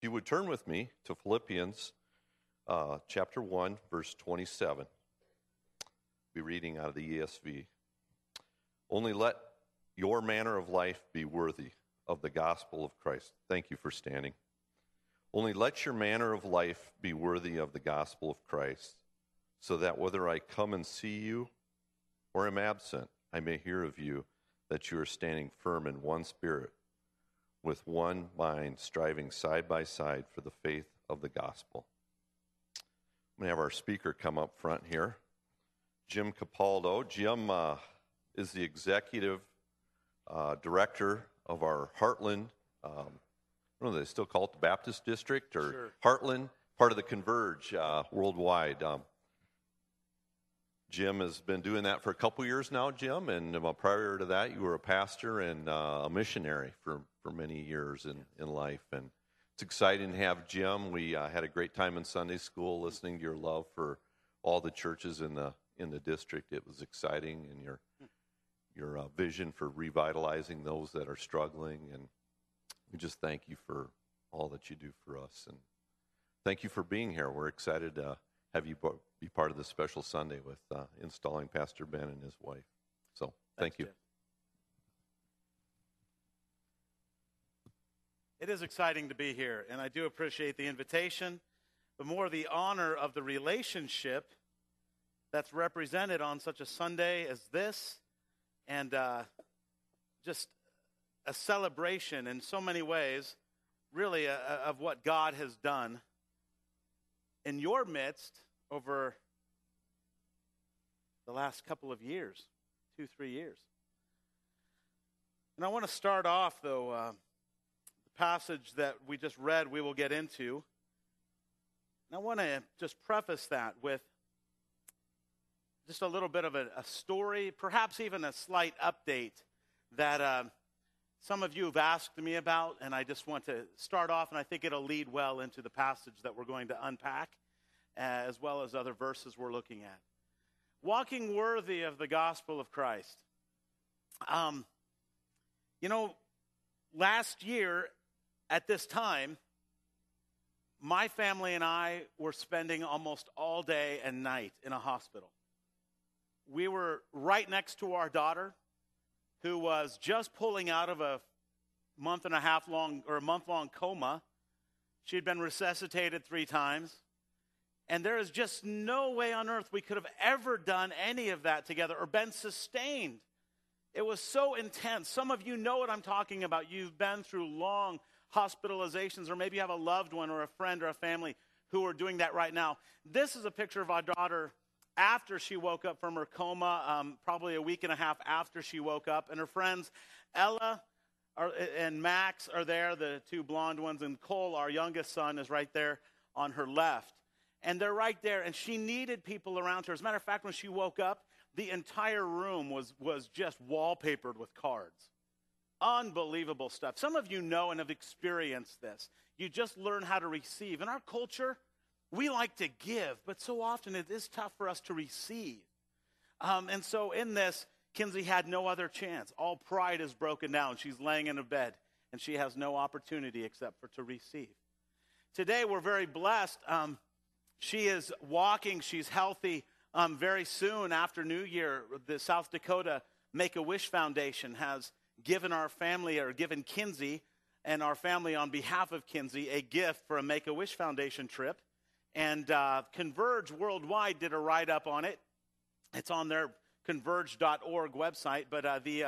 If you would turn with me to Philippians chapter 1, verse 27. Be reading out of the ESV. Only let your manner of life be worthy of the gospel of Christ. Thank you for standing. Only let your manner of life be worthy of the gospel of Christ, so that whether I come and see you or am absent, I may hear of you that you are standing firm in one spirit, with one mind, striving side by side for the faith of the gospel. I'm going to have our speaker come up front here, Jim Capaldo. Jim is the executive director of our Heartland, I don't know, they still call it the Baptist District, or Sure. Heartland, part of the Converge worldwide. Jim has been doing that for a couple years now, Jim, and prior to that, you were a pastor and a missionary for many years in life. And it's exciting to have Jim. We had a great time in Sunday school listening to your love for all the churches in the district. It was exciting, and your vision for revitalizing those that are struggling. And we just thank you for all that you do for us. And thank you for being here. We're excited to have you be part of this special Sunday with installing Pastor Ben and his wife. So, thank you. Jim. It is exciting to be here, and I do appreciate the invitation, but more the honor of the relationship that's represented on such a Sunday as this, and just a celebration in so many ways, really, of what God has done in your midst over the last couple of years, 2-3 years. And I want to start off, though, the passage that we just read, we will get into. And I want to just preface that with just a little bit of a story, perhaps even a slight update that some of you have asked me about, and I just want to start off, and I think it'll lead well into the passage that we're going to unpack, as well as other verses we're looking at. Walking worthy of the gospel of Christ. Last year at this time, my family and I were spending almost all day and night in a hospital. We were right next to our daughter, who was just pulling out of a month-long coma. She had been resuscitated 3 times. And there is just no way on earth we could have ever done any of that together or been sustained. It was so intense. Some of you know what I'm talking about. You've been through long hospitalizations, or maybe you have a loved one or a friend or a family who are doing that right now. This is a picture of our daughter after she woke up from her coma, probably a week and a half after she woke up. And her friends, Ella and Max, are there, the 2 blonde ones, and Cole, our youngest son, is right there on her left. And they're right there, and she needed people around her. As a matter of fact, when she woke up, the entire room was just wallpapered with cards. Unbelievable stuff. Some of you know and have experienced this. You just learn how to receive. In our culture, we like to give, but so often it is tough for us to receive. And so in this, Kinsey had no other chance. All pride is broken down. She's laying in a bed, and she has no opportunity except for to receive. Today, we're very blessed. She is walking. She's healthy. Very soon after New Year, the South Dakota Make-A-Wish Foundation has given our family, or given Kinsey and our family on behalf of Kinsey, a gift for a Make-A-Wish Foundation trip. And Converge Worldwide did a write-up on it. It's on their converge.org website, but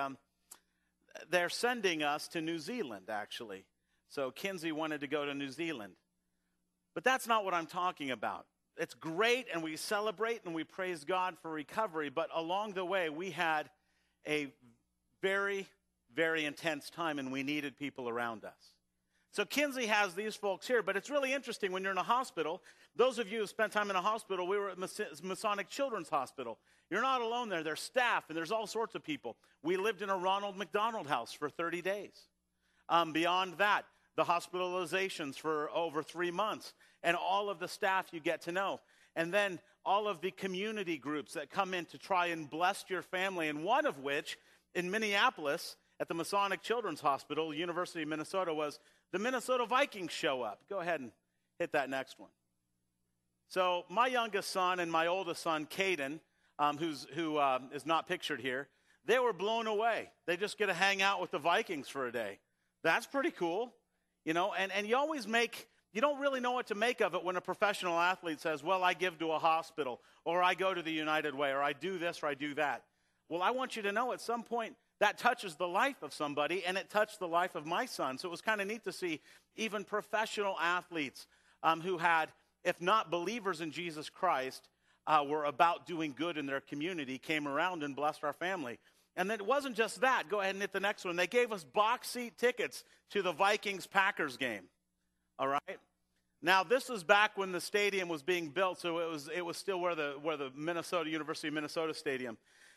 they're sending us to New Zealand, actually. So Kinsey wanted to go to New Zealand. But that's not what I'm talking about. It's great, and we celebrate, and we praise God for recovery, but along the way, we had a very, very intense time, and we needed people around us. So Kinsey has these folks here, but it's really interesting when you're in a hospital. Those of you who spent time in a hospital, we were at Masonic Children's Hospital. You're not alone there. There's staff, and there's all sorts of people. We lived in a Ronald McDonald House for 30 days. Beyond that, the hospitalizations for over 3 months, and all of the staff you get to know. And then all of the community groups that come in to try and bless your family, and one of which, in Minneapolis, at the Masonic Children's Hospital, University of Minnesota, was the Minnesota Vikings show up. Go ahead and hit that next one. So my youngest son and my oldest son, Caden, who is not pictured here, they were blown away. They just get to hang out with the Vikings for a day. That's pretty cool, you know, and you always you don't really know what to make of it when a professional athlete says, well, I give to a hospital, or I go to the United Way, or I do this, or I do that. Well, I want you to know at some point that touches the life of somebody, and it touched the life of my son. So it was kind of neat to see even professional athletes who had, if not believers in Jesus Christ, were about doing good in their community, came around and blessed our family. And then it wasn't just that. Go ahead and hit the next one. They gave us box seat tickets to the Vikings-Packers game. All right? Now, this was back when the stadium was being built, so it was still where the University of Minnesota Stadium.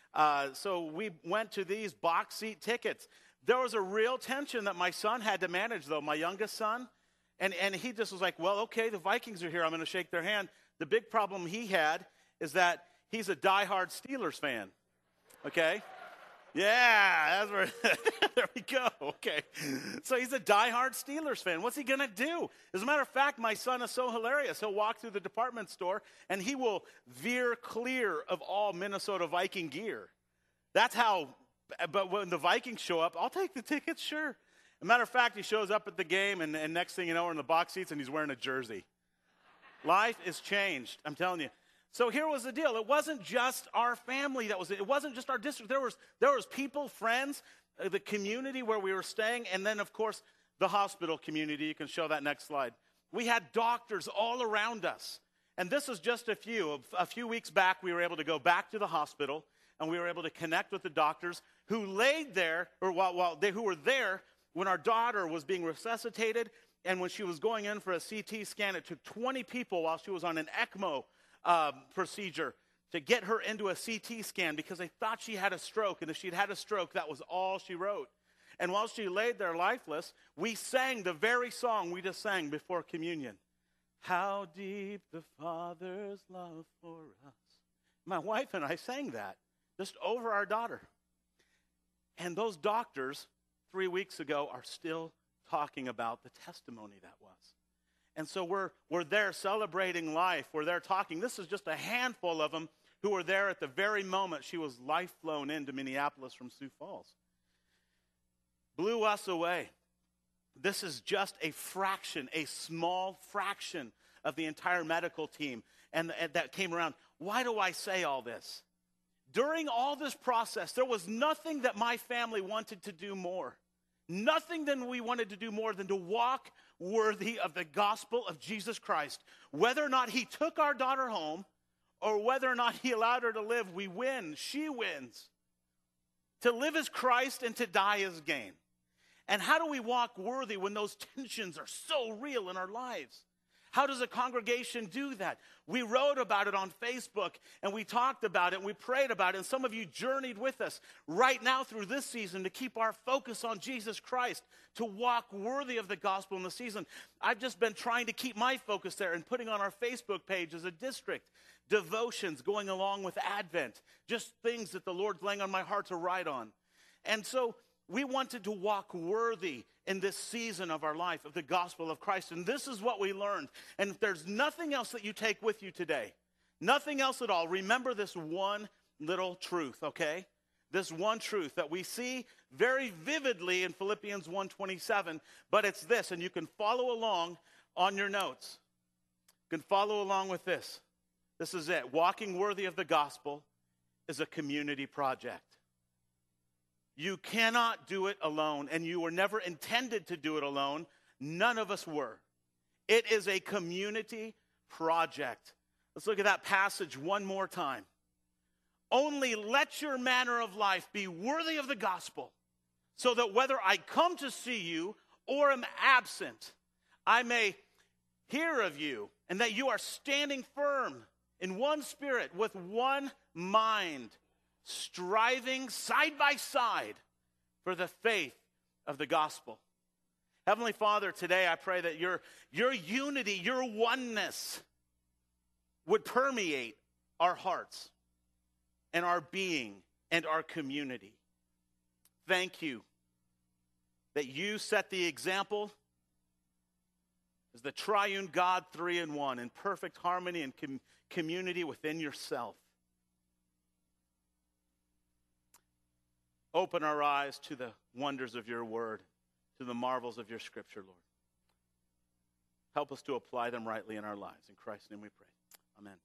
So we went to these box seat tickets. There was a real tension that my son had to manage, though, my youngest son. And he just was like, well, okay, the Vikings are here. I'm going to shake their hand. The big problem he had is that he's a diehard Steelers fan. Okay? Yeah, that's where, there we go. Okay. So he's a diehard Steelers fan. What's he going to do? As a matter of fact, my son is so hilarious. He'll walk through the department store and he will veer clear of all Minnesota Viking gear. That's how, but when the Vikings show up, I'll take the tickets, sure. As a matter of fact, he shows up at the game and next thing you know, we're in the box seats and he's wearing a jersey. Life is changed, I'm telling you. So here was the deal. It wasn't just our family it wasn't just our district. There was people, friends, the community where we were staying, and then, of course, the hospital community. You can show that next slide. We had doctors all around us. And this is just a few. A few weeks back, we were able to go back to the hospital, and we were able to connect with the doctors who laid there, or who were there when our daughter was being resuscitated, and when she was going in for a CT scan. It took 20 people while she was on an ECMO procedure to get her into a CT scan because they thought she had a stroke, and if she'd had a stroke, that was all she wrote. And while she laid there lifeless, we sang the very song we just sang before communion. How deep the Father's love for us. My wife and I sang that just over our daughter. And those doctors 3 weeks ago are still talking about the testimony that was. And so we're there celebrating life. We're there talking. This is just a handful of them who were there at the very moment she was life flown into Minneapolis from Sioux Falls. Blew us away. This is just a fraction, a small fraction of the entire medical team and that came around. Why do I say all this? During all this process, there was nothing that my family wanted to do more. Nothing than we wanted to do more than to walk worthy of the gospel of Jesus Christ. Whether or not he took our daughter home or whether or not he allowed her to live, we win. She wins. To live is Christ and to die is gain. And how do we walk worthy when those tensions are so real in our lives? How does a congregation do that? We wrote about it on Facebook, and we talked about it, and we prayed about it, and some of you journeyed with us right now through this season to keep our focus on Jesus Christ, to walk worthy of the gospel in the season. I've just been trying to keep my focus there and putting on our Facebook page as a district devotions going along with Advent, just things that the Lord's laying on my heart to write on. And so we wanted to walk worthy in this season of our life of the gospel of Christ. And this is what we learned. And if there's nothing else that you take with you today, nothing else at all, remember this one little truth, okay? This one truth that we see very vividly in Philippians 1:27, but it's this, and you can follow along on your notes. You can follow along with this. This is it. Walking worthy of the gospel is a community project. You cannot do it alone, and you were never intended to do it alone. None of us were. It is a community project. Let's look at that passage one more time. Only let your manner of life be worthy of the gospel, so that whether I come to see you or am absent, I may hear of you, and that you are standing firm in one spirit with one mind, striving side by side for the faith of the gospel. Heavenly Father, today I pray that your unity, your oneness would permeate our hearts and our being and our community. Thank you that you set the example is the triune God, three in one, in perfect harmony and community within yourself. Open our eyes to the wonders of your word, to the marvels of your scripture, Lord. Help us to apply them rightly in our lives. In Christ's name we pray. Amen.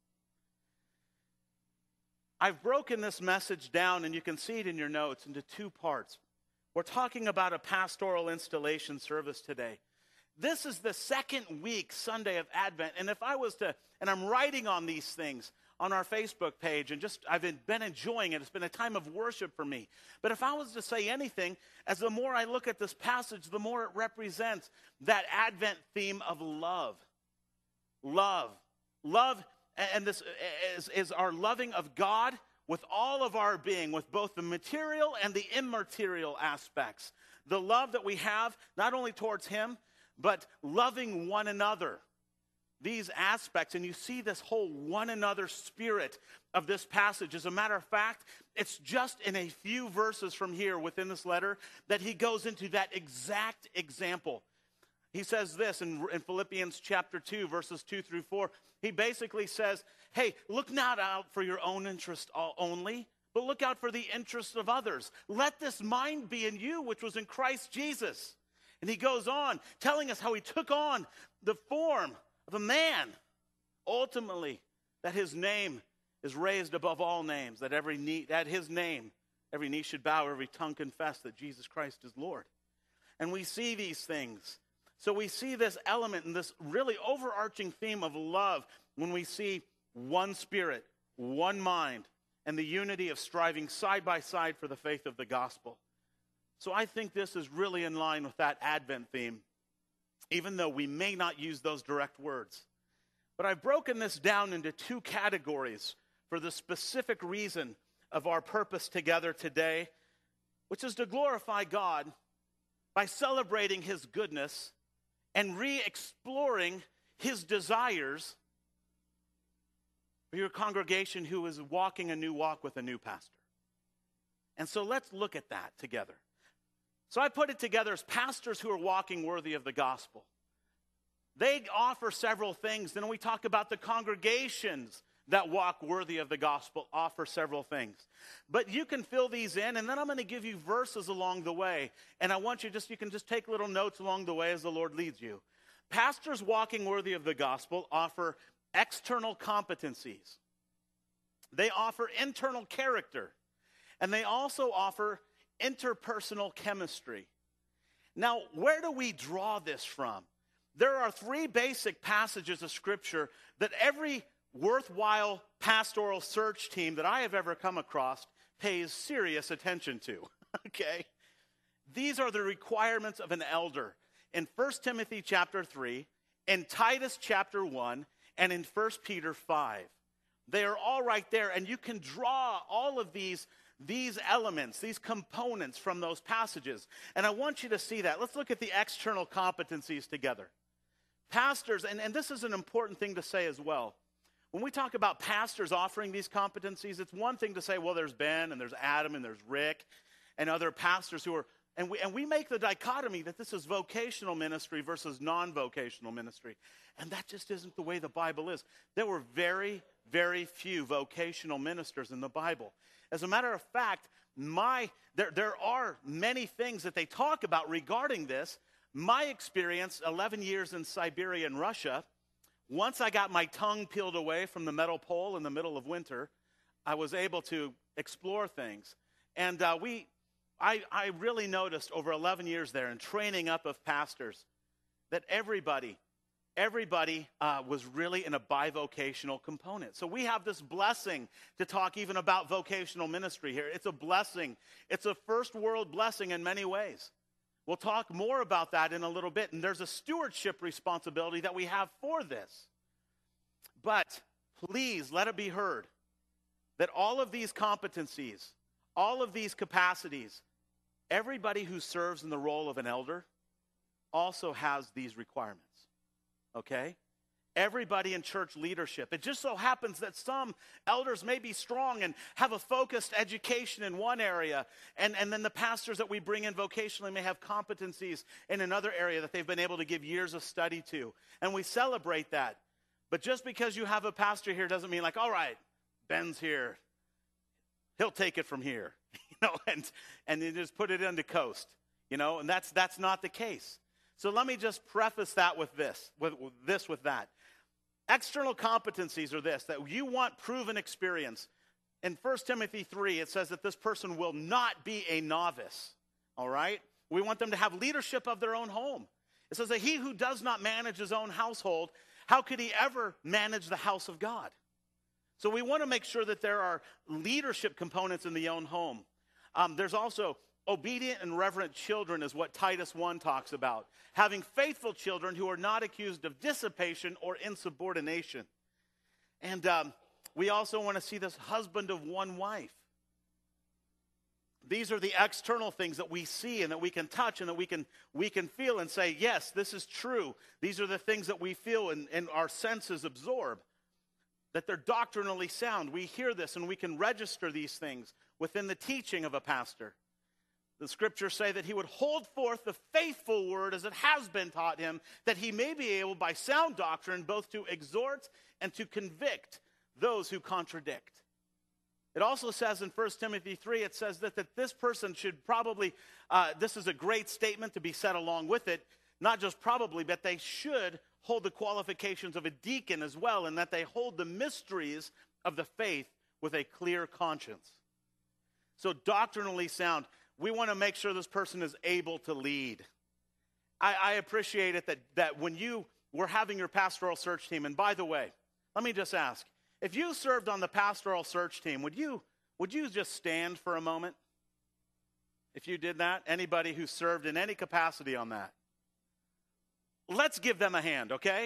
I've broken this message down, and you can see it in your notes, into two parts. We're talking about a pastoral installation service today. This is the second week, Sunday of Advent, and if I was to, and I'm writing on these things on our Facebook page, and I've been enjoying it. It's been a time of worship for me. But if I was to say anything, as the more I look at this passage, the more it represents that Advent theme of love. Love. Love, and this is our loving of God with all of our being, with both the material and the immaterial aspects. The love that we have, not only towards Him, but loving one another. These aspects, and you see this whole one another spirit of this passage. As a matter of fact, it's just in a few verses from here within this letter that he goes into that exact example. He says this in Philippians chapter 2, verses 2 through 4. He basically says, hey, look not out for your own interest only, but look out for the interest of others. Let this mind be in you, which was in Christ Jesus. And he goes on, telling us how he took on the form of a man, ultimately, that his name is raised above all names, that at his name, every knee should bow, every tongue confess that Jesus Christ is Lord. And we see these things. So we see this element and this really overarching theme of love when we see one spirit, one mind, and the unity of striving side by side for the faith of the gospel. So I think this is really in line with that Advent theme, even though we may not use those direct words. But I've broken this down into two categories for the specific reason of our purpose together today, which is to glorify God by celebrating His goodness and re-exploring His desires for your congregation who is walking a new walk with a new pastor. And so let's look at that together. So I put it together as pastors who are walking worthy of the gospel. They offer several things. Then we talk about the congregations that walk worthy of the gospel, offer several things. But you can fill these in, and then I'm going to give you verses along the way. And I want you can just take little notes along the way as the Lord leads you. Pastors walking worthy of the gospel offer external competencies. They offer internal character. And they also offer interpersonal chemistry. Now, where do we draw this from? There are three basic passages of Scripture that every worthwhile pastoral search team that I have ever come across pays serious attention to. Okay? These are the requirements of an elder in 1 Timothy chapter 3, in Titus chapter 1, and in 1 Peter 5. They are all right there, and you can draw all of these elements, these components from those passages. And I want you to see that. Let's look at the external competencies together. Pastors, and this is an important thing to say as well. When we talk about pastors offering these competencies, it's one thing to say, well, there's Ben and there's Adam and there's Rick and other pastors who are, and we make the dichotomy that this is vocational ministry versus non-vocational ministry. And that just isn't the way the Bible is. There were very, very few vocational ministers in the Bible. As a matter of fact, there are many things that they talk about regarding this. My experience, 11 years in Siberia and Russia, once I got my tongue peeled away from the metal pole in the middle of winter, I was able to explore things. And I really noticed over 11 years there in training up of pastors that everybody was really in a bivocational component. So we have this blessing to talk even about vocational ministry here. It's a blessing. It's a first world blessing in many ways. We'll talk more about that in a little bit. And there's a stewardship responsibility that we have for this. But please let it be heard that all of these competencies, all of these capacities, everybody who serves in the role of an elder also has these requirements. Okay? everybody in church leadership. It just so happens that some elders may be strong and have a focused education in one area, and then the pastors that we bring in vocationally may have competencies in another area that they've been able to give years of study to. And we celebrate that. But just because you have a pastor here doesn't mean like, all right, Ben's here. He'll take it from here, and you just put it into coast, and that's not the case. So let me just preface that with that. External competencies are this, that you want proven experience. In 1 Timothy 3, it says that this person will not be a novice, all right? We want them to have leadership of their own home. It says that he who does not manage his own household, how could he ever manage the house of God? So we want to make sure that there are leadership components in the own home. There's also obedient and reverent children is what Titus 1 talks about. Having faithful children who are not accused of dissipation or insubordination. And we also want to see this husband of one wife. These are the external things that we see and that we can touch and that we can feel and say, yes, this is true. These are the things that we feel and our senses absorb. That they're doctrinally sound. We hear this and we can register these things within the teaching of a pastor. The scriptures say that he would hold forth the faithful word as it has been taught him, that he may be able by sound doctrine both to exhort and to convict those who contradict. It also says in 1 Timothy 3, it says that this person should probably, this is a great statement to be said along with it, not just probably, but they should hold the qualifications of a deacon as well, and that they hold the mysteries of the faith with a clear conscience. So doctrinally sound, we want to make sure this person is able to lead. I appreciate it that when you were having your pastoral search team, and by the way, let me just ask, if you served on the pastoral search team, would you just stand for a moment? If you did that, anybody who served in any capacity on that. Let's give them a hand, okay?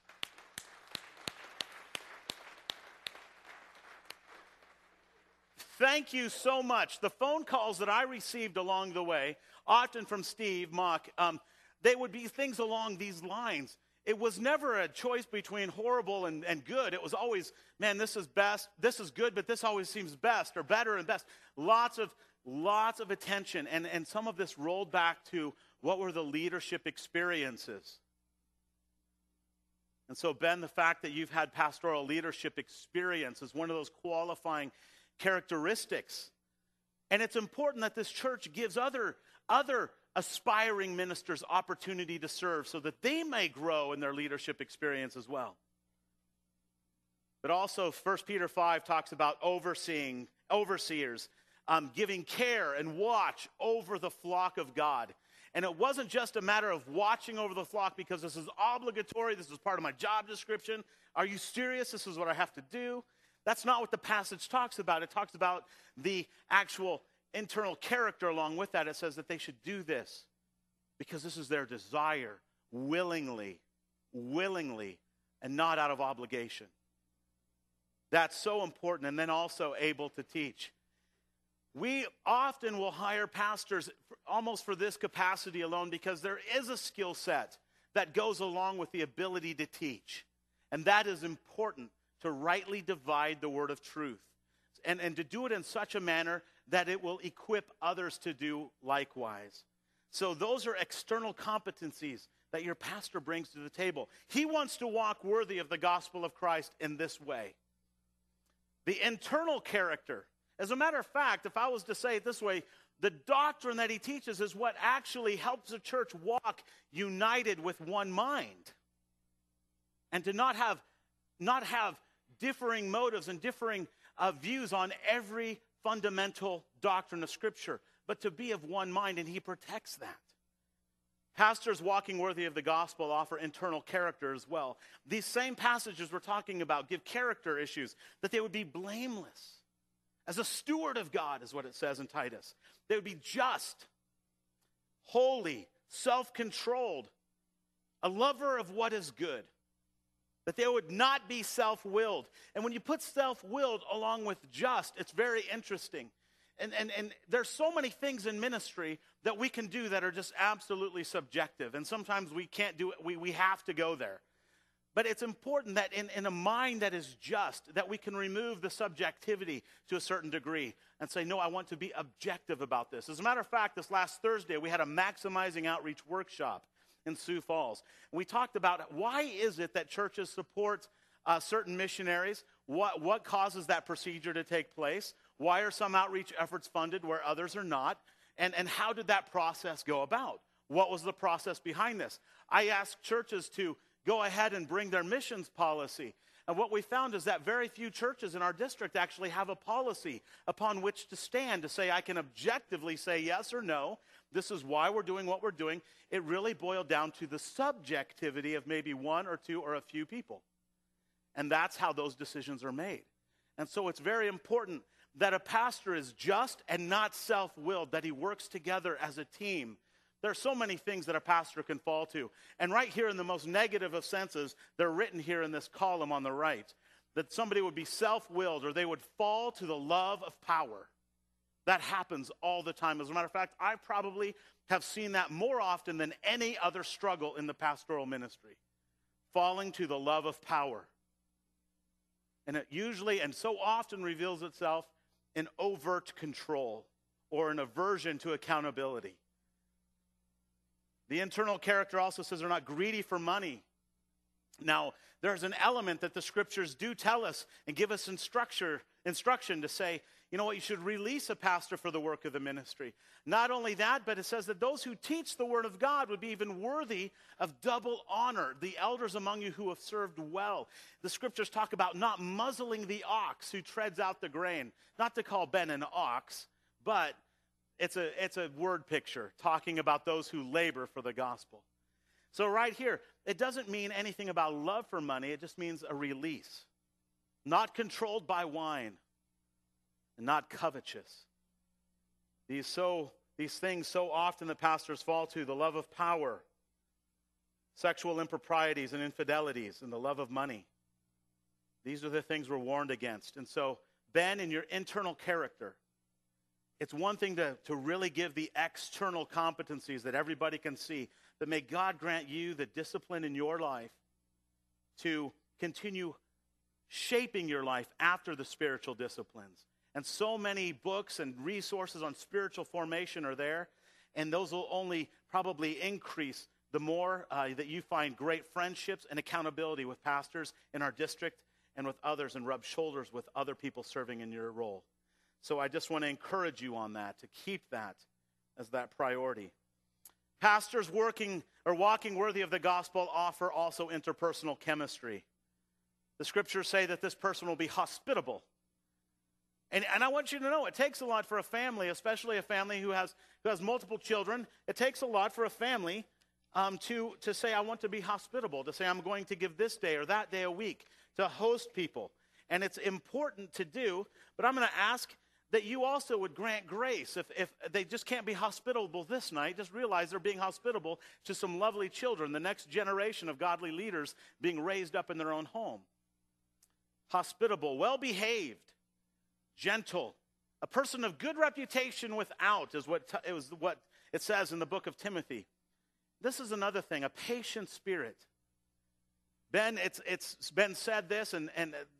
Thank you so much. The phone calls that I received along the way, often from Steve Mock, they would be things along these lines. It was never a choice between horrible and good. It was always, man, this is best, this is good, but this always seems best or better and best. Lots of attention, and some of this rolled back to what were the leadership experiences. And so, Ben, the fact that you've had pastoral leadership experience is one of those qualifying characteristics. And it's important that this church gives other aspiring ministers opportunity to serve so that they may grow in their leadership experience as well. But also, 1 Peter 5 talks about overseers, giving care and watch over the flock of God. And it wasn't just a matter of watching over the flock because this is obligatory, this is part of my job description. Are you serious? This is what I have to do. That's not what the passage talks about. It talks about the actual internal character along with that. It says that they should do this because this is their desire, willingly, and not out of obligation. That's so important. And then also able to teach. We often will hire pastors almost for this capacity alone because there is a skill set that goes along with the ability to teach. And that is important to rightly divide the word of truth and to do it in such a manner that it will equip others to do likewise. So those are external competencies that your pastor brings to the table. He wants to walk worthy of the gospel of Christ in this way. The internal character. As a matter of fact, if I was to say it this way, the doctrine that he teaches is what actually helps the church walk united with one mind. And to not have differing motives and differing views on every fundamental doctrine of Scripture, but to be of one mind, and he protects that. Pastors walking worthy of the gospel offer internal character as well. These same passages we're talking about give character issues, that they would be blameless. As a steward of God is what it says in Titus. They would be just, holy, self-controlled, a lover of what is good. That they would not be self-willed. And when you put self-willed along with just, it's very interesting. And there's so many things in ministry that we can do that are just absolutely subjective. And sometimes we can't do it. We have to go there. But it's important that in a mind that is just, that we can remove the subjectivity to a certain degree and say, no, I want to be objective about this. As a matter of fact, this last Thursday, we had a Maximizing Outreach workshop in Sioux Falls. And we talked about why is it that churches support certain missionaries? What causes that procedure to take place? Why are some outreach efforts funded where others are not? And how did that process go about? What was the process behind this? I asked churches to go ahead and bring their missions policy. And what we found is that very few churches in our district actually have a policy upon which to stand to say, I can objectively say yes or no. This is why we're doing what we're doing. It really boiled down to the subjectivity of maybe one or two or a few people. And that's how those decisions are made. And so it's very important that a pastor is just and not self-willed, that he works together as a team. There are so many things that a pastor can fall to. And right here in the most negative of senses, they're written here in this column on the right, that somebody would be self-willed or they would fall to the love of power. That happens all the time. As a matter of fact, I probably have seen that more often than any other struggle in the pastoral ministry. Falling to the love of power. And it usually and so often reveals itself in overt control or an aversion to accountability. The internal character also says they're not greedy for money. Now, there's an element that the scriptures do tell us and give us instruction to say, you know what, you should release a pastor for the work of the ministry. Not only that, but it says that those who teach the word of God would be even worthy of double honor, the elders among you who have served well. The scriptures talk about not muzzling the ox who treads out the grain. Not to call Ben an ox, but it's a word picture talking about those who labor for the gospel. So right here, it doesn't mean anything about love for money. It just means a release. Not controlled by wine and not covetous. These things so often the pastors fall to, the love of power, sexual improprieties and infidelities, and the love of money. These are the things we're warned against. And so, Ben, in your internal character, it's one thing to really give the external competencies that everybody can see, but may God grant you the discipline in your life to continue shaping your life after the spiritual disciplines. And so many books and resources on spiritual formation are there, and those will only probably increase the more that you find great friendships and accountability with pastors in our district and with others, and rub shoulders with other people serving in your role. So I just want to encourage you on that, to keep that as that priority. Pastors walking worthy of the gospel offer also interpersonal chemistry. The scriptures say that this person will be hospitable. And I want you to know, it takes a lot for a family, especially a family who has multiple children. It takes a lot for a family to say, I want to be hospitable, to say, I'm going to give this day or that day a week, to host people. And it's important to do, but I'm going to ask that you also would grant grace. If they just can't be hospitable this night, just realize they're being hospitable to some lovely children, the next generation of godly leaders being raised up in their own home. Hospitable, well-behaved, gentle, a person of good reputation without is what it says in the book of Timothy. This is another thing, a patient spirit. Ben, it's been said this, and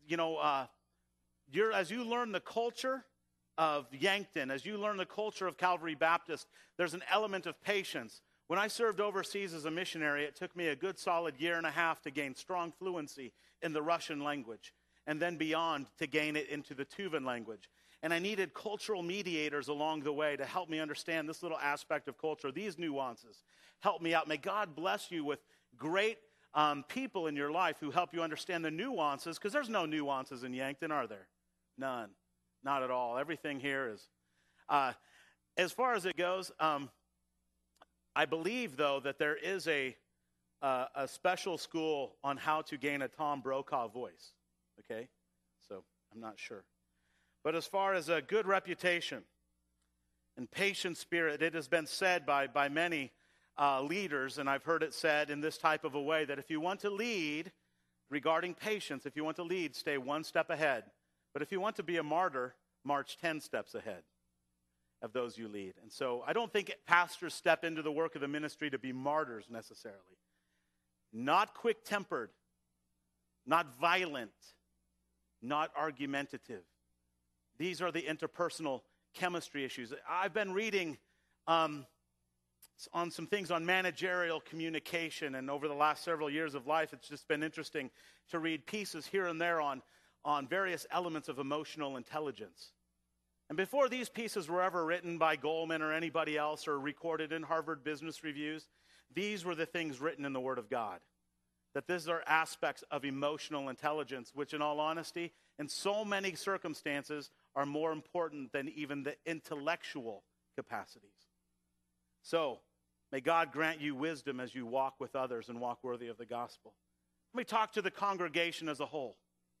as you learn the culture of Yankton, as you learn the culture of Calvary Baptist, there's an element of patience. When I served overseas as a missionary, it took me a good solid year and a half to gain strong fluency in the Russian language, and then beyond to gain it into the Tuvan language. And I needed cultural mediators along the way to help me understand this little aspect of culture, these nuances. Help me out. May God bless you with great people in your life who help you understand the nuances, because there's no nuances in Yankton, are there? None. Not at all. Everything here is. As far as it goes, I believe, though, that there is a special school on how to gain a Tom Brokaw voice. Okay? So I'm not sure. But as far as a good reputation and patient spirit, it has been said by many leaders, and I've heard it said in this type of a way, that if you want to lead regarding patience, if you want to lead, stay one step ahead. But if you want to be a martyr, march 10 steps ahead of those you lead. And so I don't think pastors step into the work of the ministry to be martyrs necessarily. Not quick-tempered, not violent, not argumentative. These are the interpersonal chemistry issues. I've been reading on some things on managerial communication, and over the last several years of life, it's just been interesting to read pieces here and there on various elements of emotional intelligence. And before these pieces were ever written by Goldman or anybody else or recorded in Harvard Business Reviews, these were the things written in the Word of God. That these are aspects of emotional intelligence, which in all honesty, in so many circumstances, are more important than even the intellectual capacities. So, may God grant you wisdom as you walk with others and walk worthy of the gospel. Let me talk to the congregation as a whole.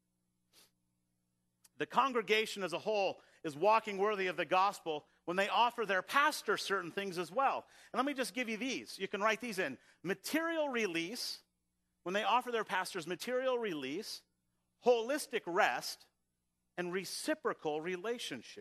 The congregation as a whole is walking worthy of the gospel when they offer their pastor certain things as well. And let me just give you these. You can write these in. Material release, when they offer their pastors material release, holistic rest, and reciprocal relationship.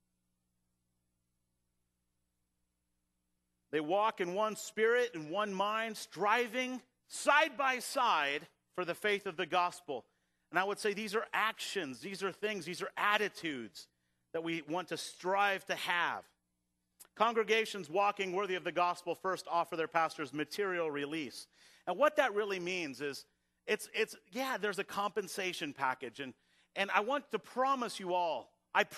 They walk in one spirit and one mind, striving side by side for the faith of the gospel. And I would say these are actions, these are things, these are attitudes that we want to strive to have. Congregations walking worthy of the gospel first offer their pastors material release. And what that really means is, there's a compensation package. And I want to promise you all,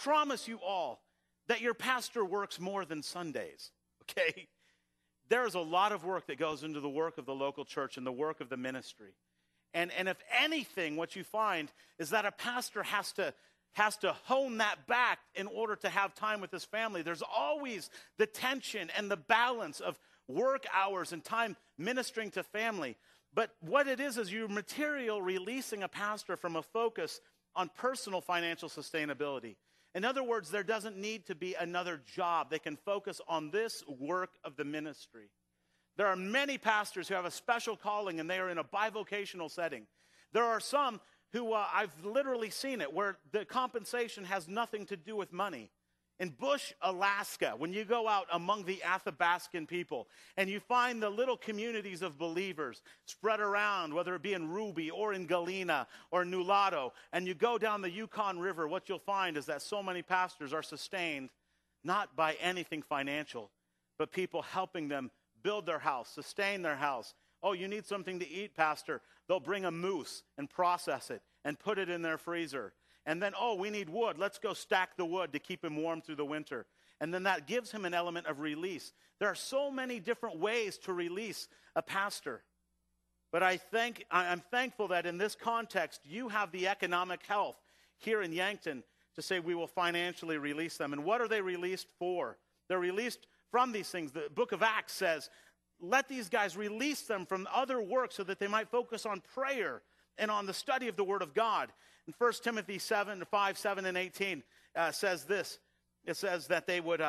that your pastor works more than Sundays, okay? There is a lot of work that goes into the work of the local church and the work of the ministry. And if anything, what you find is that a pastor has to hone that back in order to have time with his family. There's always the tension and the balance of work hours and time ministering to family. But what it is you're material releasing a pastor from a focus on personal financial sustainability. In other words, there doesn't need to be another job. They can focus on this work of the ministry. There are many pastors who have a special calling and they are in a bivocational setting. There are some who I've literally seen it where the compensation has nothing to do with money. In Bush, Alaska, when you go out among the Athabascan people and you find the little communities of believers spread around, whether it be in Ruby or in Galena or Nulato, and you go down the Yukon River, what you'll find is that so many pastors are sustained not by anything financial, but people helping them build their house, sustain their house. Oh, you need something to eat, pastor. They'll bring a moose and process it and put it in their freezer. And then, we need wood. Let's go stack the wood to keep him warm through the winter. And then that gives him an element of release. There are so many different ways to release a pastor. But I'm thankful that in this context, you have the economic health here in Yankton to say we will financially release them. And what are they released for? They're released from these things. The book of Acts says, let these guys release them from other work so that they might focus on prayer and on the study of the Word of God. In 1 Timothy 5, 7, and 18 says this. It says that they would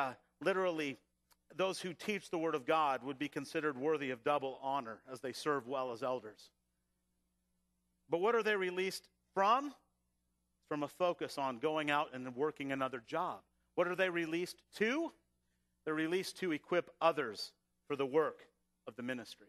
those who teach the Word of God would be considered worthy of double honor as they serve well as elders. But what are they released from? From a focus on going out and working another job. What are they released to? They're released to equip others for the work of the ministry.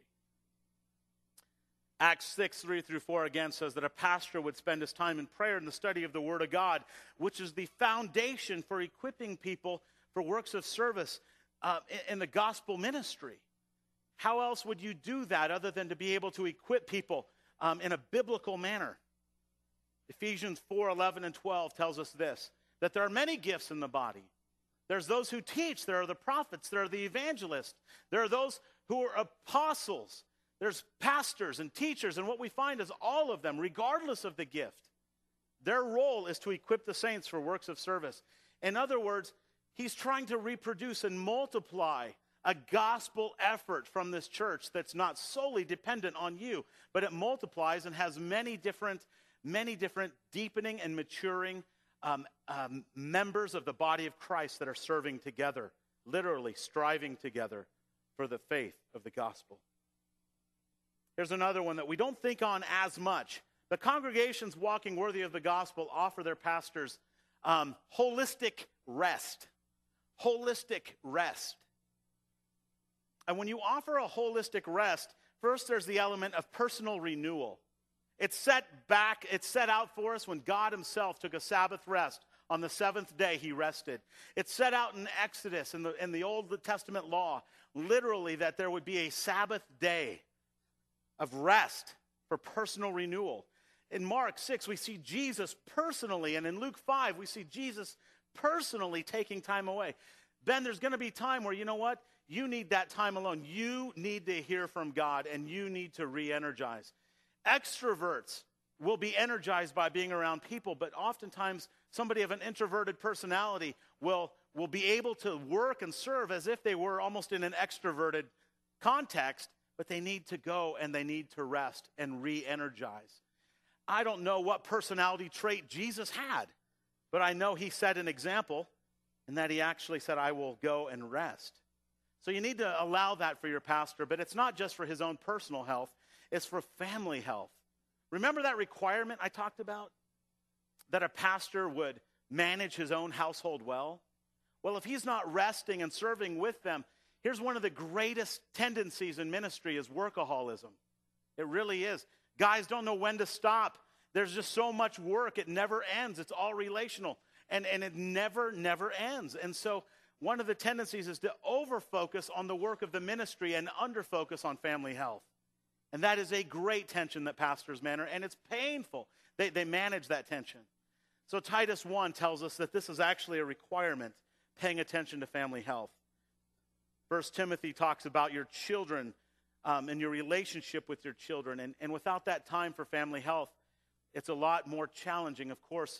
Acts 6, 3-4 again says that a pastor would spend his time in prayer and the study of the Word of God, which is the foundation for equipping people for works of service in the gospel ministry. How else would you do that other than to be able to equip people in a biblical manner? Ephesians 4, 11 and 12 tells us this, that there are many gifts in the body. There's those who teach. There are the prophets. There are the evangelists. There are those who are apostles. There's pastors and teachers. And what we find is all of them, regardless of the gift, their role is to equip the saints for works of service. In other words, he's trying to reproduce and multiply a gospel effort from this church that's not solely dependent on you, but it multiplies and has many different deepening and maturing members of the body of Christ that are serving together, literally striving together for the faith of the gospel. Here's another one that we don't think on as much. The congregations walking worthy of the gospel offer their pastors holistic rest. Holistic rest. And when you offer a holistic rest, first there's the element of personal renewal. It's set out for us when God himself took a Sabbath rest. On the seventh day, he rested. It's set out in Exodus, in the Old Testament law, literally that there would be a Sabbath day of rest for personal renewal. In Mark 6, we see Jesus personally, and in Luke 5, we see Jesus personally taking time away. Ben, there's going to be time where, you know what? You need that time alone. You need to hear from God, and you need to re-energize. Extroverts will be energized by being around people, but oftentimes somebody of an introverted personality will be able to work and serve as if they were almost in an extroverted context, but they need to go and they need to rest and re-energize. I don't know what personality trait Jesus had, but I know he set an example and that he actually said, I will go and rest. So you need to allow that for your pastor, but it's not just for his own personal health, it's for family health. Remember that requirement I talked about? That a pastor would manage his own household well? Well, if he's not resting and serving with them, here's one of the greatest tendencies in ministry is workaholism. It really is. Guys don't know when to stop. There's just so much work. It never ends. It's all relational. And it never ends. And so one of the tendencies is to over-focus on the work of the ministry and under-focus on family health. And that is a great tension that pastors manage, and it's painful. They manage that tension. So Titus 1 tells us that this is actually a requirement, paying attention to family health. 1 Timothy talks about your children and your relationship with your children. And without that time for family health, it's a lot more challenging. Of course,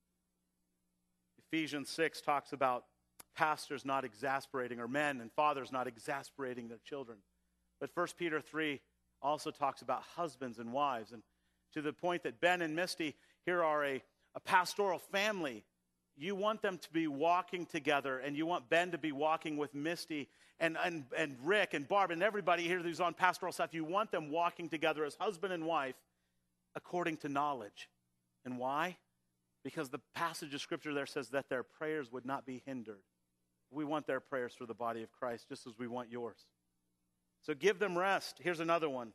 Ephesians 6 talks about pastors not exasperating, or men and fathers not exasperating their children. But 1 Peter 3 also talks about husbands and wives. And to the point that Ben and Misty here are a pastoral family. You want them to be walking together, and you want Ben to be walking with Misty and Rick and Barb and everybody here who's on pastoral staff. You want them walking together as husband and wife according to knowledge. And why? Because the passage of Scripture there says that their prayers would not be hindered. We want their prayers for the body of Christ just as we want yours. So give them rest. Here's another one.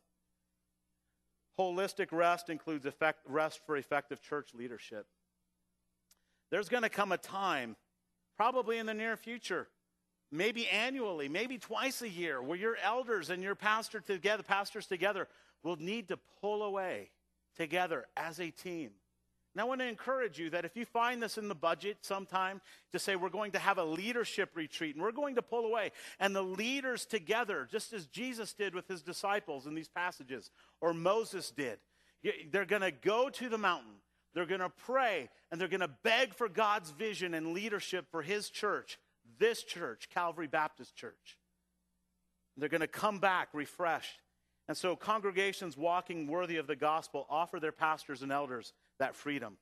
Holistic rest includes rest for effective church leadership. There's going to come a time, probably in the near future, maybe annually, maybe twice a year, where your elders and your pastors together will need to pull away together as a team. And I want to encourage you that if you find this in the budget sometime, to say we're going to have a leadership retreat and we're going to pull away, and the leaders together, just as Jesus did with his disciples in these passages, or Moses did, they're going to go to the mountain, they're going to pray, and they're going to beg for God's vision and leadership for his church, this church, Calvary Baptist Church. They're going to come back refreshed. And so congregations walking worthy of the gospel offer their pastors and elders that freedom.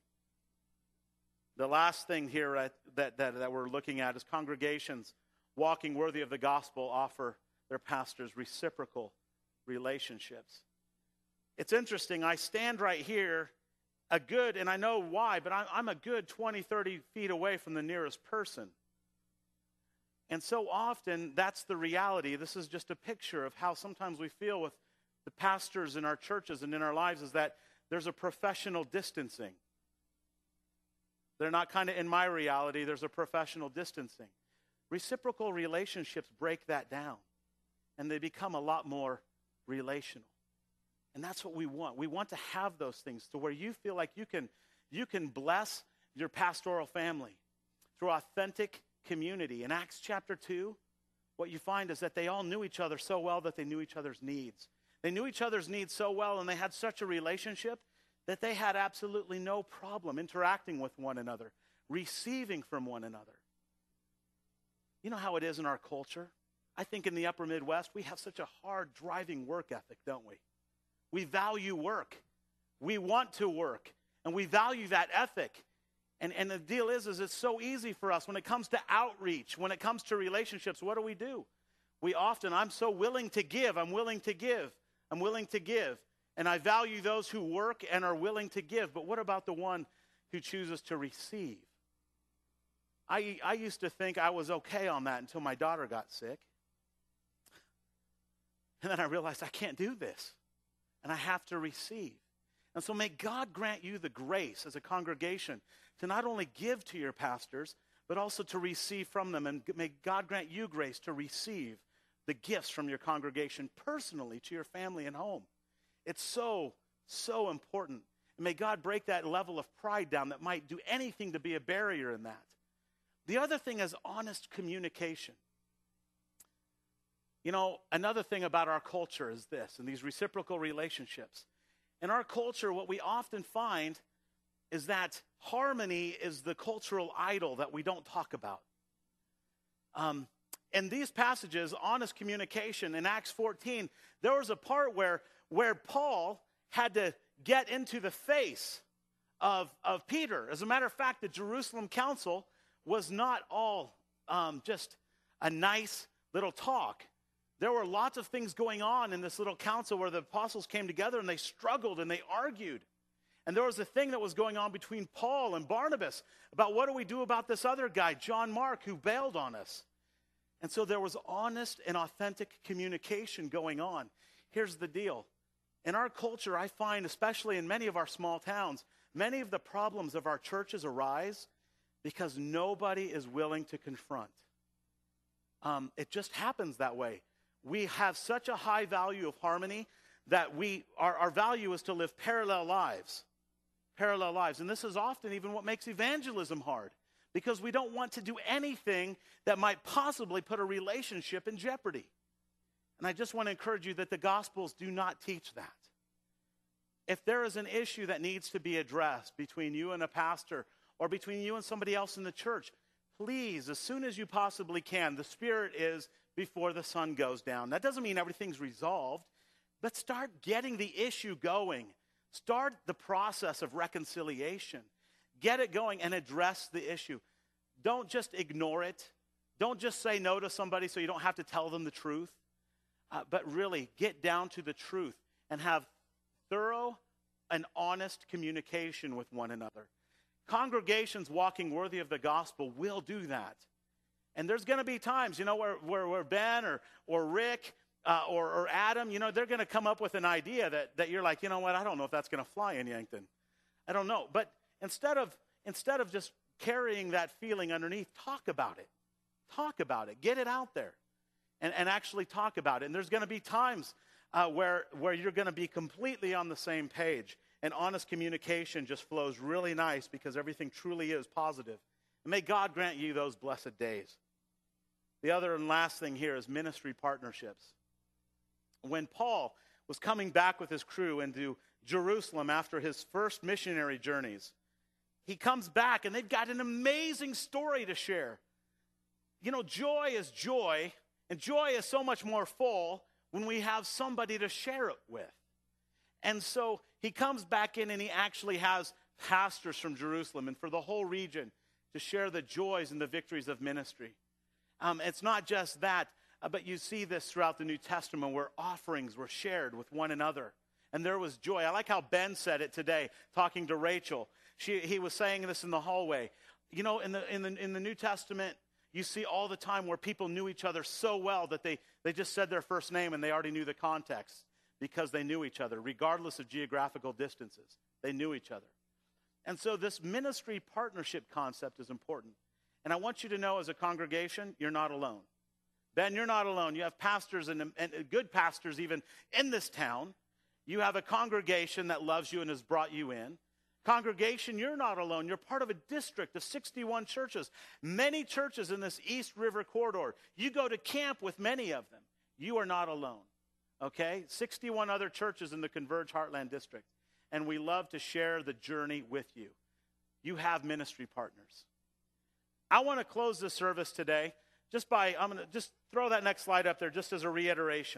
The last thing here that we're looking at is congregations walking worthy of the gospel offer their pastors reciprocal relationships. It's interesting. I stand right here and I know why, but I'm a good 20, 30 feet away from the nearest person. And so often, that's the reality. This is just a picture of how sometimes we feel with the pastors in our churches and in our lives, is that there's a professional distancing. They're not kind of in my reality. There's a professional distancing. Reciprocal relationships break that down, and they become a lot more relational. And that's what we want. We want to have those things to where you feel like you can bless your pastoral family through authentic community. In Acts chapter 2, what you find is that they all knew each other so well that they knew each other's needs. They knew each other's needs so well, and they had such a relationship that they had absolutely no problem interacting with one another, receiving from one another. You know how it is in our culture? I think in the upper Midwest, we have such a hard driving work ethic, don't we? We value work. We want to work, and we value that ethic. And the deal is it's so easy for us when it comes to outreach, when it comes to relationships. What do? I'm so willing to give. I'm willing to give. I'm willing to give. And I value those who work and are willing to give. But what about the one who chooses to receive? I used to think I was okay on that until my daughter got sick. And then I realized I can't do this. And I have to receive. And so may God grant you the grace as a congregation to not only give to your pastors, but also to receive from them. And may God grant you grace to receive the gifts from your congregation personally to your family and home. It's so, so important. And may God break that level of pride down that might do anything to be a barrier in that. The other thing is honest communication. You know, another thing about our culture is this, and these reciprocal relationships. In our culture, what we often find is that harmony is the cultural idol that we don't talk about. In these passages, honest communication, in Acts 14, there was a part where Paul had to get into the face of Peter. As a matter of fact, the Jerusalem council was not all just a nice little talk. There were lots of things going on in this little council where the apostles came together and they struggled and they argued. And there was a thing that was going on between Paul and Barnabas about what do we do about this other guy, John Mark, who bailed on us. And so there was honest and authentic communication going on. Here's the deal. In our culture, I find, especially in many of our small towns, many of the problems of our churches arise because nobody is willing to confront. It just happens that way. We have such a high value of harmony that our value is to live parallel lives. Parallel lives. And this is often even what makes evangelism hard, because we don't want to do anything that might possibly put a relationship in jeopardy. And I just want to encourage you that the Gospels do not teach that. If there is an issue that needs to be addressed between you and a pastor or between you and somebody else in the church, please, as soon as you possibly can, the Spirit is before the sun goes down. That doesn't mean everything's resolved, but start getting the issue going. Start the process of reconciliation. Get it going and address the issue. Don't just ignore it. Don't just say no to somebody so you don't have to tell them the truth. But really get down to the truth and have thorough and honest communication with one another. Congregations walking worthy of the gospel will do that. And there's going to be times, where Ben or Rick or Adam, they're going to come up with an idea that you're like, you know what, I don't know if that's going to fly in Yankton. I don't know. But instead of just carrying that feeling underneath, talk about it. Talk about it. Get it out there and actually talk about it. And there's going to be times where you're going to be completely on the same page. And honest communication just flows really nice because everything truly is positive. And may God grant you those blessed days. The other and last thing here is ministry partnerships. When Paul was coming back with his crew into Jerusalem after his first missionary journeys, he comes back and they've got an amazing story to share. Joy is joy, and joy is so much more full when we have somebody to share it with. And so he comes back in and he actually has pastors from Jerusalem and for the whole region to share the joys and the victories of ministry. It's not just that, but you see this throughout the New Testament where offerings were shared with one another. And there was joy. I like how Ben said it today, talking to Rachel. He was saying this in the hallway. In the New Testament, you see all the time where people knew each other so well that they just said their first name and they already knew the context because they knew each other, regardless of geographical distances. They knew each other. And so this ministry partnership concept is important. And I want you to know as a congregation, you're not alone. Ben, you're not alone. You have pastors and good pastors even in this town. You have a congregation that loves you and has brought you in. Congregation, you're not alone. You're part of a district of 61 churches. Many churches in this East River corridor. You go to camp with many of them. You are not alone. Okay? 61 other churches in the Converge Heartland District. And we love to share the journey with you. You have ministry partners. I want to close this service today I'm going to just throw that next slide up there just as a reiteration.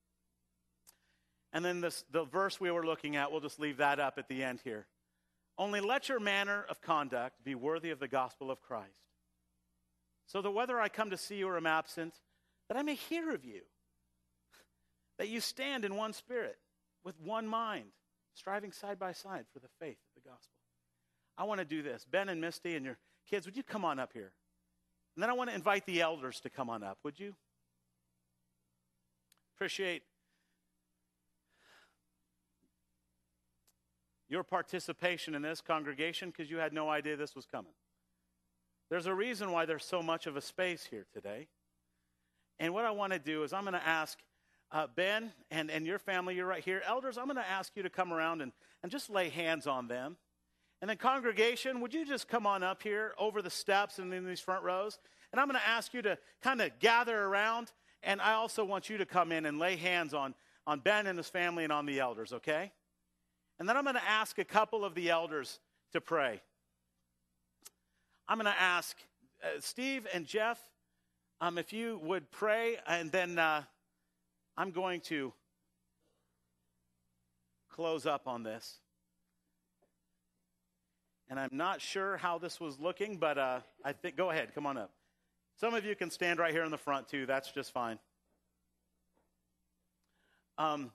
And then the verse we were looking at, we'll just leave that up at the end here. Only let your manner of conduct be worthy of the gospel of Christ, so that whether I come to see you or am absent, that I may hear of you, that you stand in one spirit, with one mind, striving side by side for the faith of the gospel. I want to do this. Ben and Misty and your kids, would you come on up here? And then I want to invite the elders to come on up, would you? Appreciate your participation in this congregation because you had no idea this was coming. There's a reason why there's so much of a space here today. And what I want to do is I'm going to ask Ben and your family, you're right here. Elders, I'm going to ask you to come around and just lay hands on them. And then congregation, would you just come on up here over the steps and in these front rows? And I'm going to ask you to kind of gather around. And I also want you to come in and lay hands on Ben and his family and on the elders, okay? And then I'm going to ask a couple of the elders to pray. I'm going to ask Steve and Jeff, if you would pray, and then I'm going to close up on this. And I'm not sure how this was looking, but I think, go ahead, come on up. Some of you can stand right here in the front too, that's just fine. Come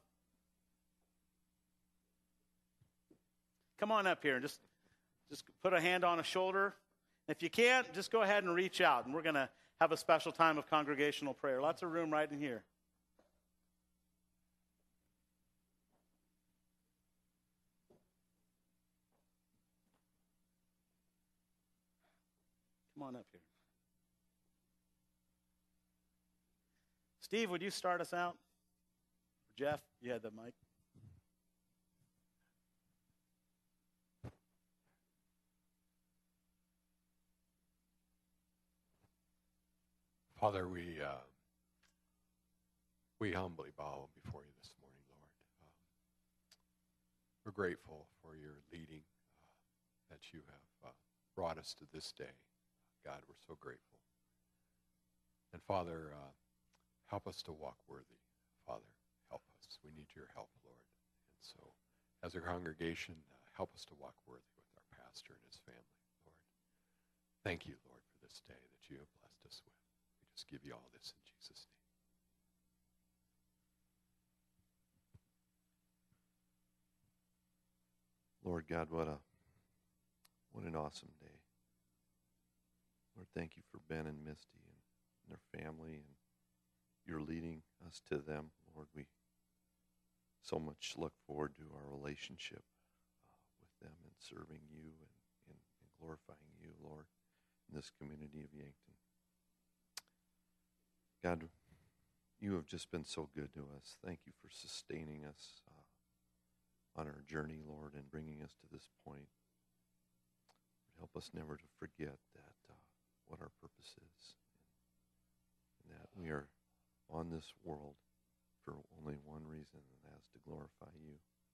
on up here and just put a hand on a shoulder. If you can't, just go ahead and reach out, and we're going to have a special time of congregational prayer. Lots of room right in here. Come on up here. Steve, would you start us out? Jeff, you had the mic. Father, we humbly bow before you this morning, Lord. We're grateful for your leading that you have brought us to this day. God, we're so grateful. And Father, help us to walk worthy. Father, help us. We need your help, Lord. And so, as a congregation, help us to walk worthy with our pastor and his family, Lord. Thank you, Lord, for this day that you have blessed us with. We just give you all this in Jesus' name. Lord God, what an awesome day. Lord, thank you for Ben and Misty and their family, and you're leading us to them. Lord, we so much look forward to our relationship with them and serving you and glorifying you, Lord, in this community of Yankton. God, you have just been so good to us. Thank you for sustaining us on our journey, Lord, and bringing us to this point. Help us never to forget that what our purpose is, and that we are on this world for only one reason, and that's to glorify you.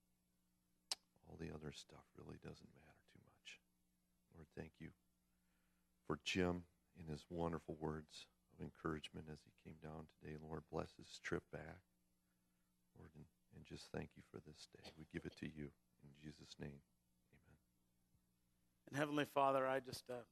All the other stuff really doesn't matter too much. Lord, thank you for Jim and his wonderful words of encouragement as he came down today. Lord, bless his trip back. Lord, and just thank you for this day. We give it to you in Jesus' name. Amen. And Heavenly Father, I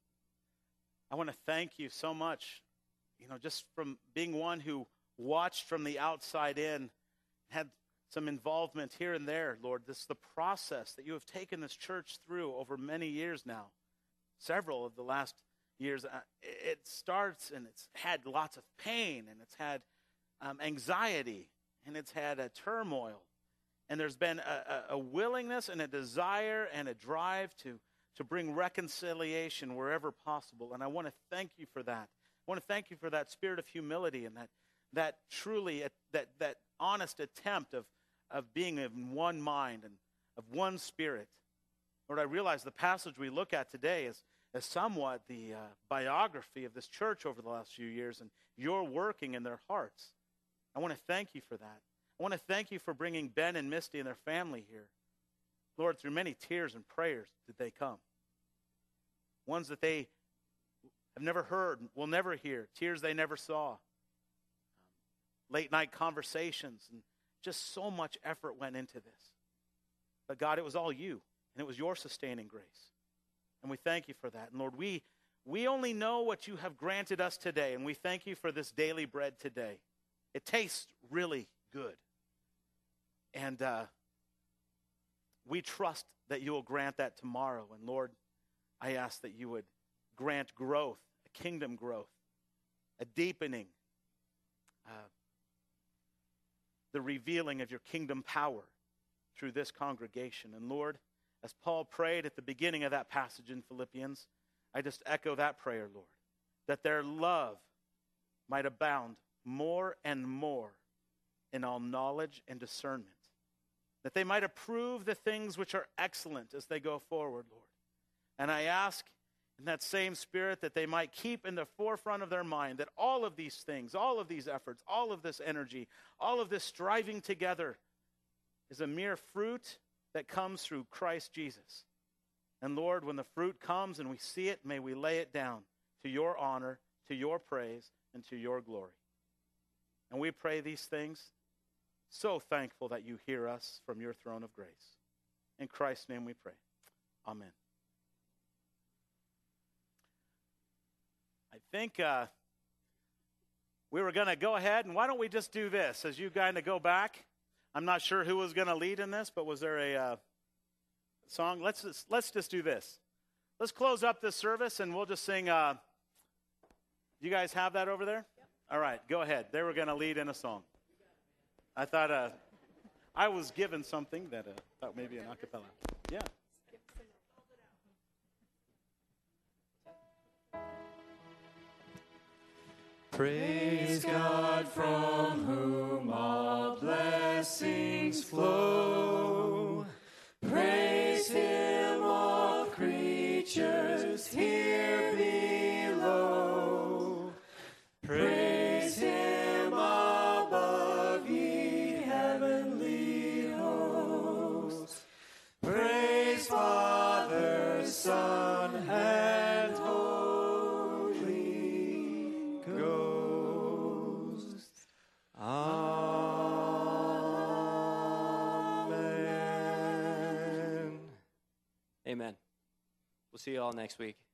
want to thank you so much, just from being one who watched from the outside in, had some involvement here and there, Lord. This is the process that you have taken this church through over many years now, several of the last years. It starts, and it's had lots of pain, and it's had anxiety, and it's had a turmoil. And there's been a willingness and a desire and a drive to bring reconciliation wherever possible. And I want to thank you for that. I want to thank you for that spirit of humility and that truly, that honest attempt of being in one mind and of one spirit. Lord, I realize the passage we look at today is somewhat the biography of this church over the last few years, and you're working in their hearts. I want to thank you for that. I want to thank you for bringing Ben and Misty and their family here. Lord, through many tears and prayers did they come. Ones that they have never heard, will never hear, tears they never saw. Late night conversations, and just so much effort went into this. But God, it was all you, and it was your sustaining grace. And we thank you for that. And Lord, we only know what you have granted us today, and we thank you for this daily bread today. It tastes really good. And we trust that you will grant that tomorrow. And Lord, I ask that you would grant growth, a kingdom growth, a deepening, the revealing of your kingdom power through this congregation. And Lord, As Paul prayed at the beginning of that passage in Philippians, I just echo that prayer, Lord, that their love might abound more and more in all knowledge and discernment, that they might approve the things which are excellent as they go forward, Lord. And I ask in that same spirit that they might keep in the forefront of their mind that all of these things, all of these efforts, all of this energy, all of this striving together is a mere fruit that comes through Christ Jesus. And Lord, when the fruit comes and we see it, may we lay it down to your honor, to your praise, and to your glory. And we pray these things, so thankful that you hear us from your throne of grace. In Christ's name we pray. Amen. I think we were going to go ahead, and why don't we just do this as you kind of go back. I'm not sure who was going to lead in this, but was there a song? Let's just do this. Let's close up this service, and we'll just sing. You guys have that over there? Yep. All right, go ahead. They were going to lead in a song. I thought I was given something that thought maybe an a cappella. Yeah. Praise God from whom all blessings flow. Praise Him, all creatures here below. Praise Him above, ye heavenly hosts. Praise Father, Son, and Holy Ghost. Amen. Amen. We'll see you all next week.